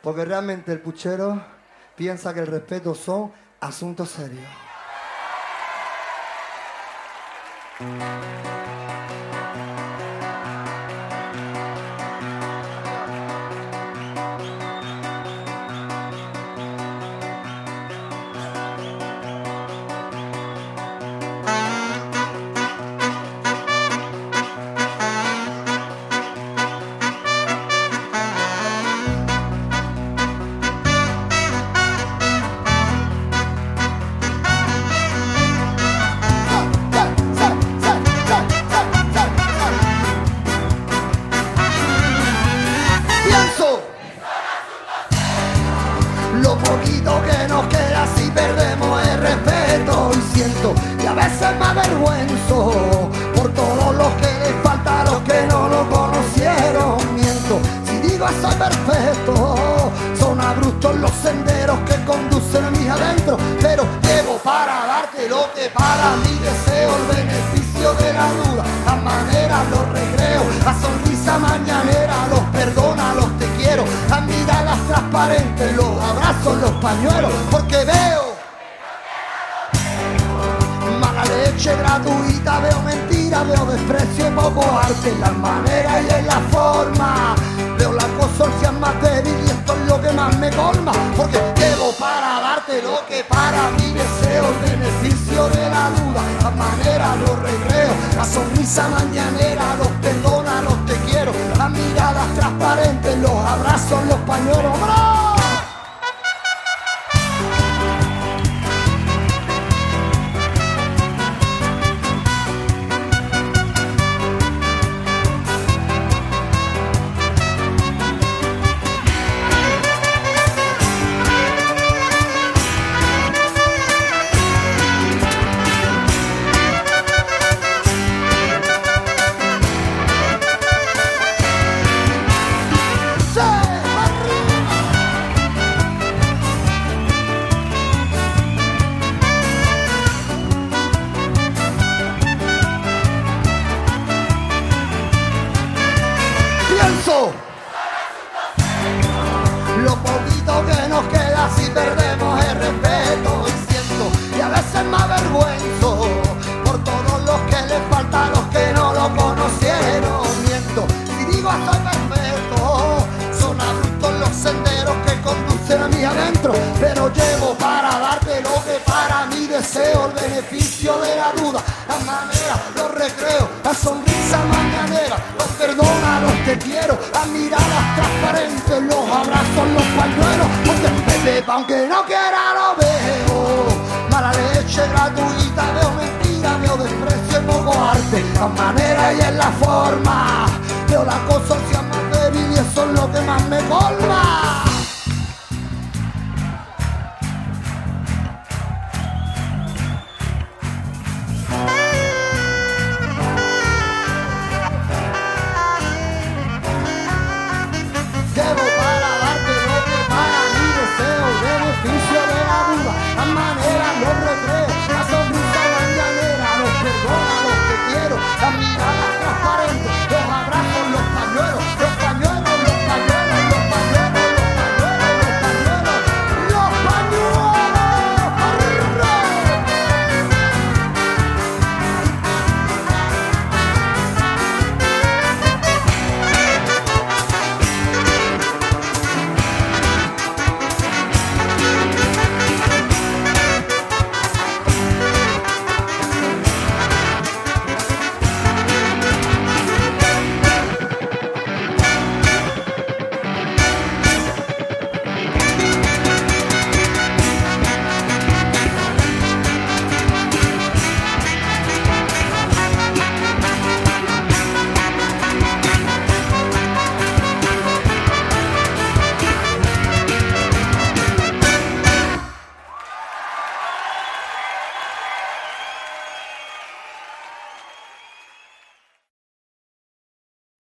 Porque realmente el puchero piensa que el respeto son asuntos serios. Lo poquito que nos queda si perdemos el respeto y siento y a veces me avergüenzo por todos los que les falta a los que no lo conocieron. Miento si digo soy perfecto, son abruptos los senderos que conducen a mis adentro, pero llevo para darte lo que para mí deseo, el beneficio de la duda, las maneras, los recreos, la sonrisa mañanera, los perdona, los te quiero, las miradas transparentes, los abrazos, los pañuelos, porque veo mala leche gratuita, veo mentira, veo desprecio y poco arte en las maneras y en la forma, veo la consorcia más débil y esto es lo que más me colma, porque llevo para darte lo que para mí deseo, el beneficio de la duda, las maneras, los recreos, la sonrisa mañanera, los perdona, los te quiero, las miradas transparentes, los abrazos, los pañuelos, ¡bro! Lo poquito que nos queda si perdemos el respeto y siento y a veces me avergüenzo por todos los que les falta a los que no lo conocieron. Miento si digo estoy perfecto, son abruptos los senderos que conducen a mí adentro, pero llevo para darte lo que para mí deseo, el beneficio de la duda, las maneras, los recreos, la sonrisa mañanera, los perdona, los te quiero, las miradas transparentes, los abrazos, los pañuelos, porque bebé, aunque no quiera lo veo, mala leche gratuita, veo mentira, veo desprecio y poco arte, las maneras y en la forma, veo la consorcia